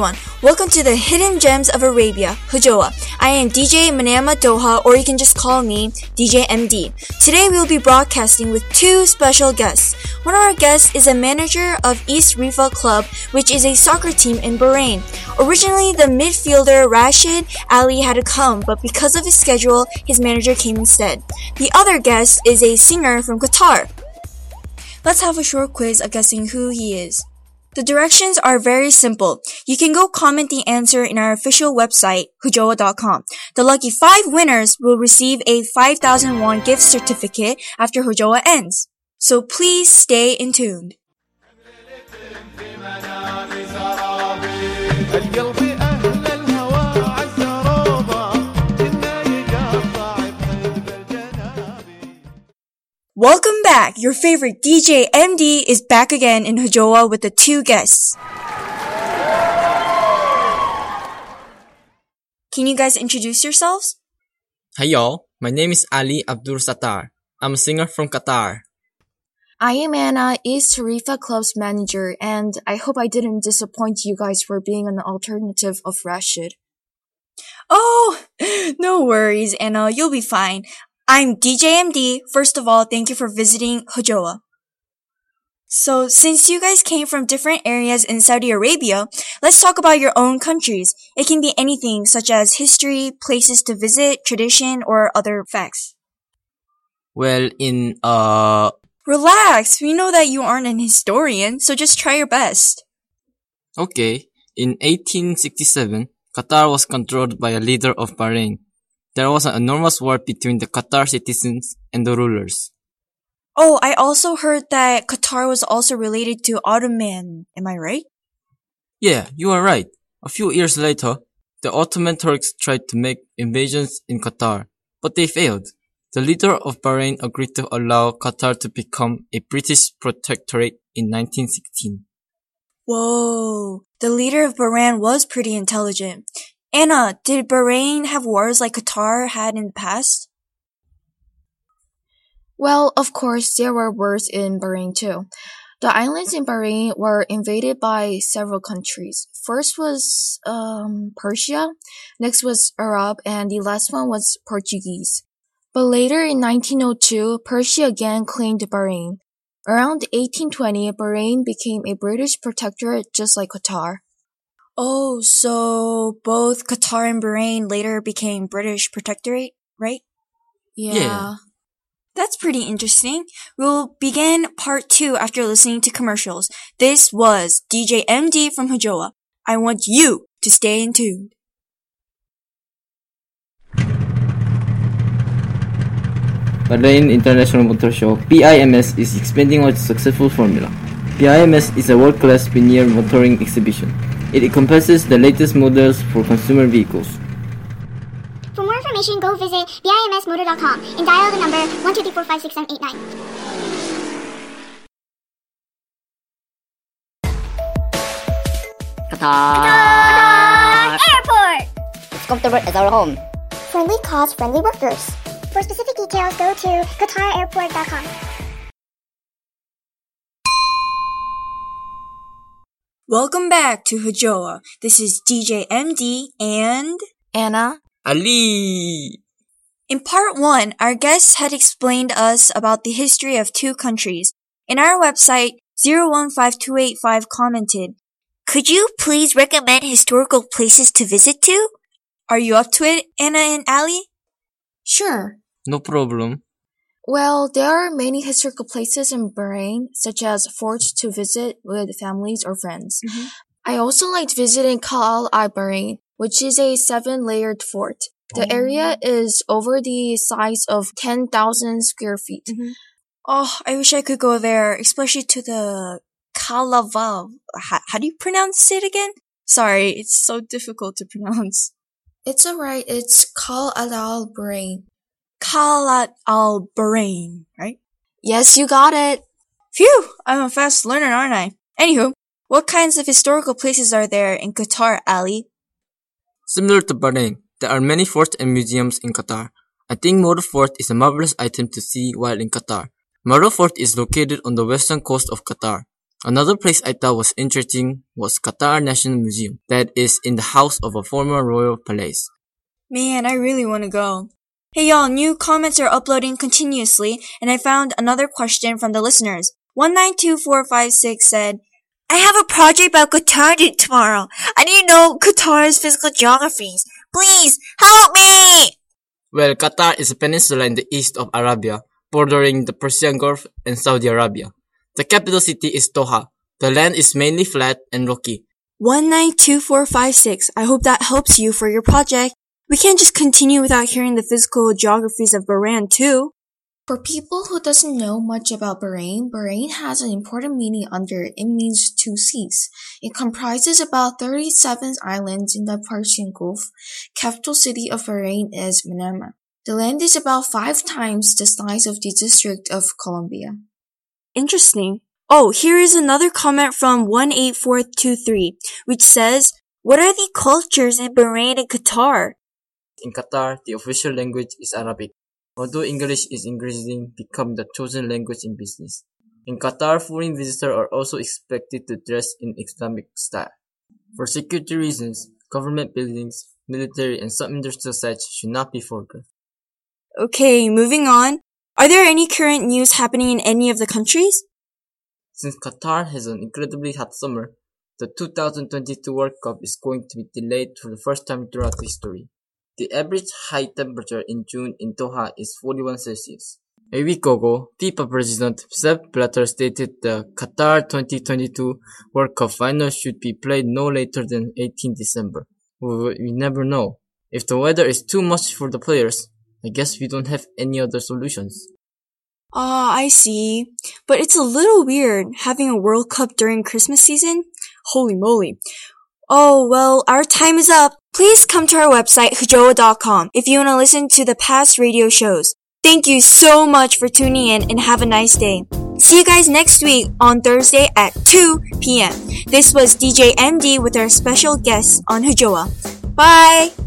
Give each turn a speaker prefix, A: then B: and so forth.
A: everyone, welcome to the Hidden Gems of Arabia, Hujoa. I am DJ Manama Doha, or you can just call me DJ MD. Today we will be broadcasting with two special guests. One of our guests is a manager of East Rifa Club, which is a soccer team in Bahrain. Originally, the midfielder Rashid Ali had to come, but because of his schedule, his manager came instead. The other guest is a singer from Qatar. Let's have a short quiz of guessing who he is. The directions are very simple. You can go comment the answer in our official website, hujoa.com. The lucky 5 winners will receive a 5,000 won gift certificate after Hujoa ends. So please stay in tuned. Welcome back! Your favorite DJ MD is back again in Hujoa with the 2 guests. Can you guys introduce yourselves?
B: Hi y'all, my name is Ali Abdul Sattar. I'm a singer from Qatar.
C: I am Anna, East Rifa Club's manager, and I hope I didn't disappoint you guys for being an alternative of Rashid.
A: Oh, no worries, Anna, you'll be fine. I'm DJ MD. First of all, thank you for visiting Hujoa. So, since you guys came from different areas in Saudi Arabia, let's talk about your own countries. It can be anything such as history, places to visit, tradition, or other facts.
B: Well,
A: Relax, we know that you aren't an historian, so just try your best.
B: Okay, in 1867, Qatar was controlled by a leader of Bahrain. There was an enormous war between the Qatar citizens and the rulers.
A: Oh, I also heard that Qatar was also related to Ottoman. Am I right?
B: Yeah, you are right. A few years later, the Ottoman Turks tried to make invasions in Qatar, but they failed. The leader of Bahrain agreed to allow Qatar to become a British protectorate in 1916.
A: Whoa, the leader of Bahrain was pretty intelligent. Anna, did Bahrain have wars like Qatar had in the past?
C: Well, of course, there were wars in Bahrain too. The islands in Bahrain were invaded by several countries. First was Persia, next was Arab, and the last one was Portuguese. But later in 1902, Persia again claimed Bahrain. Around 1820, Bahrain became a British protectorate just like Qatar.
A: Oh, so both Qatar and Bahrain later became British protectorate, right?
B: Yeah.
A: That's pretty interesting. We'll begin part 2 after listening to commercials. This was DJ MD from Hujoa. I want you to stay in tune.
D: Bahrain International Motor Show, BIMS, is expanding on its successful formula. BIMS is a world-class premier motoring exhibition. It encompasses the latest models for consumer vehicles.
E: For more information, go visit bimsmotor.com and dial the number 123456789.
F: Qatar
E: Airport!
F: It's comfortable as our home.
E: Friendly cost, friendly workers. For specific details, go to qatarairport.com.
A: Welcome back to Hujoa. This is DJ MD and
C: Anna?
B: Ali!
A: In part 1, our guests had explained us about the history of 2 countries. In our website, 015285 commented, "Could you please recommend historical places to visit to?" Are you up to it, Anna and Ali?
C: Sure.
B: No problem.
C: Well, there are many historical places in Bahrain, such as forts to visit with families or friends.
A: Mm-hmm.
C: I also liked visiting Khal al-Bahrain, which is a 7-layered fort. The area is over the size of 10,000 square feet.
A: Mm-hmm. Oh, I wish I could go there, especially to the Kalavav. How do you pronounce it again? Sorry, it's so difficult to pronounce.
C: It's alright, it's Khal al-Bahrain.
A: Khal al-Bahrain, right?
C: Yes, you got it.
A: Phew, I'm a fast learner, aren't I? Anywho, what kinds of historical places are there in Qatar, Ali?
B: Similar to Bahrain, there are many forts and museums in Qatar. I think Moro Fort is a marvelous item to see while in Qatar. Moro Fort is located on the western coast of Qatar. Another place I thought was interesting was Qatar National Museum that is in the house of a former royal palace.
A: Man, I really want to go. Hey y'all, new comments are uploading continuously, and I found another question from the listeners. 192456 said, I have a project about Qatar due tomorrow. I need to know Qatar's physical geographies. Please, help me!
B: Well, Qatar is a peninsula in the east of Arabia, bordering the Persian Gulf and Saudi Arabia. The capital city is Doha. The land is mainly flat and rocky.
A: 192456, I hope that helps you for your project. We can't just continue without hearing the physical geographies of Bahrain too.
C: For people who doesn't know much about Bahrain, Bahrain has an important meaning under it. It means two seas. It comprises about 37 islands in the Persian Gulf. Capital city of Bahrain is Manama. The land is about 5 times the size of the District of Columbia.
A: Interesting. Oh, here is another comment from 18423, which says, what are the cultures in Bahrain and Qatar?
B: In Qatar, the official language is Arabic, although English is increasingly becoming the chosen language in business. In Qatar, foreign visitors are also expected to dress in Islamic style. For security reasons, government buildings, military, and some industrial sites should not be photographed.
A: Okay, moving on. Are there any current news happening in any of the countries?
B: Since Qatar has an incredibly hot summer, the 2022 World Cup is going to be delayed for the first time throughout history. The average high temperature in June in Doha is 41 Celsius. A week ago, FIFA President Sepp Blatter stated the Qatar 2022 World Cup final should be played no later than 18 December. We never know. If the weather is too much for the players, I guess we don't have any other solutions.
A: I see. But it's a little weird having a World Cup during Christmas season. Holy moly. Oh, well, our time is up. Please come to our website, hujoa.com, if you want to listen to the past radio shows. Thank you so much for tuning in and have a nice day. See you guys next week on Thursday at 2 p.m. This was DJ MD with our special guests on Hujoa. Bye!